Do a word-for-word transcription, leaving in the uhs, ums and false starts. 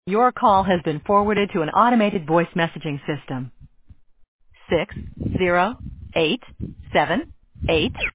Your call has been forwarded to an automated voice messaging system. Six zero eight seven eight